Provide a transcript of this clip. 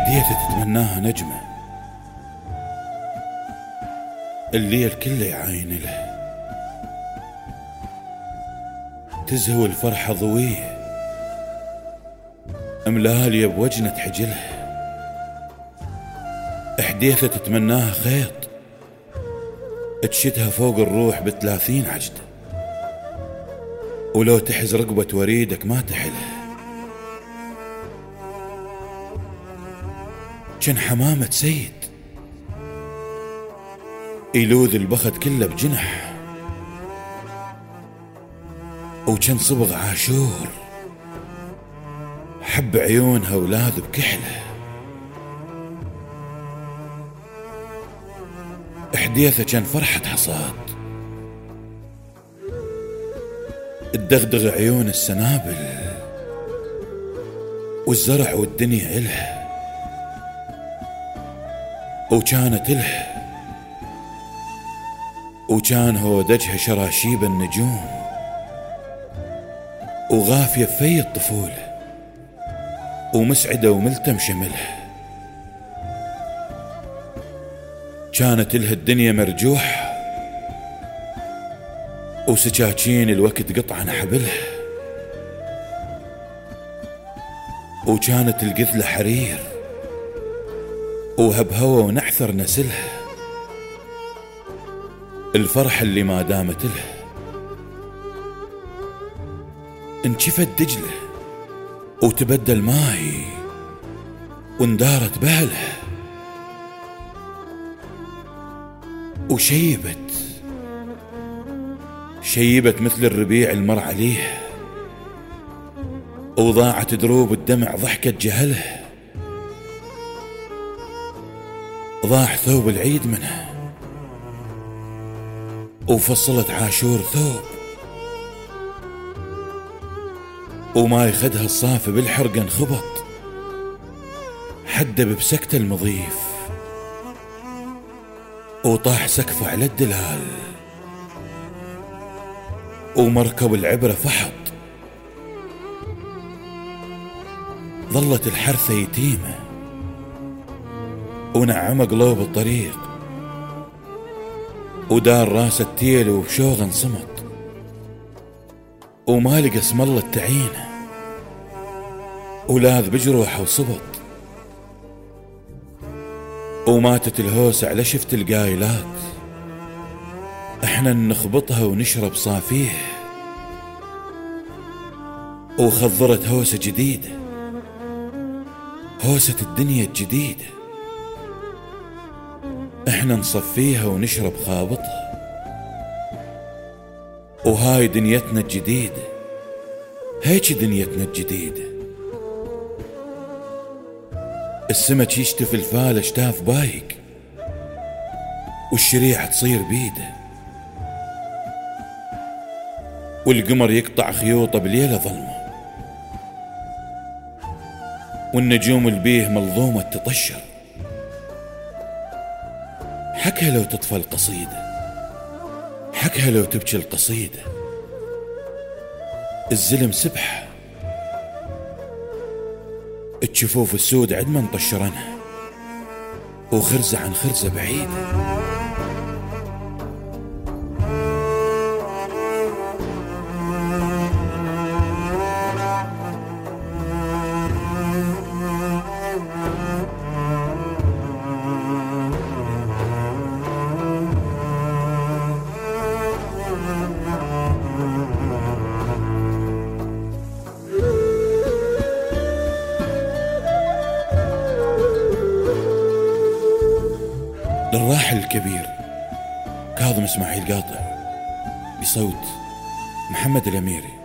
حديثة تتمناها نجمة، الليل كله يعاين له، تزهو الفرحة ضويه، ملالية بوجنة حجله. حديثة تتمناها خيط، تشدها فوق الروح ب30 عجدة، ولو تحز رقبة وريدك ما تحله. كان حمامة سيد يلوذ البخت كله بجنح، وكان صبغ عاشور حب عيونها ولاذ بكحله. حديثة كان فرحة حصاد، تدغدغ عيون السنابل، والزرع والدنيا إله، وكانت إله، وكان هو دجها شراشيب النجوم، وغافية في الطفولة، ومسعدة وملتم شمله. كانت لها الدنيا مرجوح، وسكاكين الوقت قطعا حبلها، وكانت القذلة حرير، وهبهوى ونحثر نسلها. الفرحة اللي ما دامت لها انشفت دجلة، وتبدل ماي، واندارت بهلها، وشيبت مثل الربيع المر عليه، وضاعت دروب الدمع ضحكت جهله. ضاع ثوب العيد منها، وفصلت عاشور ثوب، وما يخدها الصافي بالحرقة انخبط، حدب بسكت المضيف، وطاح سقفه على الدلال، ومركب العبرة فحط. ظلت الحرثة يتيمة، ونعم قلوب الطريق، ودار راس التيل وبشوغ انصمت، وما لقى اسم الله التعينه، ولاذ بجروحه وصبط. وماتت الهوسة على شفت القايلات، احنا نخبطها ونشرب صافيه. وخضرت هوسة جديدة، هوسة الدنيا الجديدة، احنا نصفيها ونشرب خابطها. وهاي دنيتنا الجديدة، هيك دنيتنا الجديدة. السمك يشتف الفال اشتاف بايق، والشريعة تصير بيده، والقمر يقطع خيوطه بليلة ظلمة، والنجوم البيه ملظومة تطشر. حكها لو تطفى القصيدة، حكها لو تبكي القصيدة. الزلم سبحة، الجفوف السود عد ما مطشرنها، وخرزة عن خرزة بعيدة. للراحل الكبير كاظم إسماعيل قاطع، بصوت محمد الأميري.